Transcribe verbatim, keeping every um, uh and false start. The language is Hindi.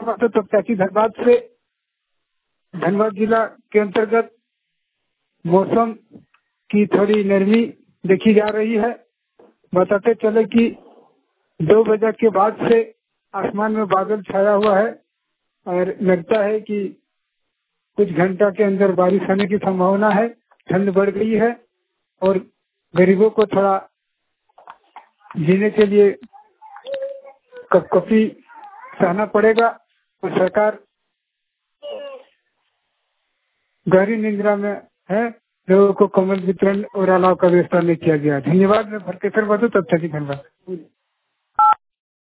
तो तपचाकी धनबाद से धनबाद जिला के अंतर्गत मौसम की थोड़ी नरमी देखी जा रही है। बताते चले कि दो बजे के बाद से आसमान में बादल छाया हुआ है और लगता है कि कुछ घंटा के अंदर बारिश होने की संभावना है। ठंड बढ़ गई है और गरीबों को थोड़ा जीने के लिए कपकपी सहना पड़ेगा और सरकार गहरी निंद्रा में है। लोगों को कम्बल वितरण और अलाव का व्यवस्था नहीं किया गया। धन्यवाद। मैं भरकेश्वर बधू, तब तक धन्यवाद।